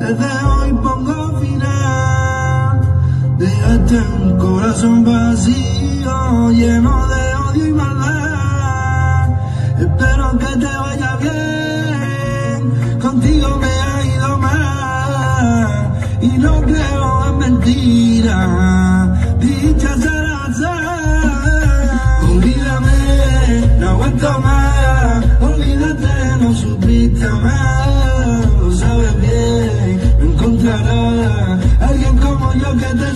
Desde hoy pongo final. Dejaste un corazón vacío, lleno de odio y maldad. Espero que te vaya bien, contigo me ha ido mal. Y no creo en mentiras, dichas al azar. Olvídame, no aguanto más. Olvídate, no supiste amar. Lo sabes bien, no encontrarás alguien como yo que te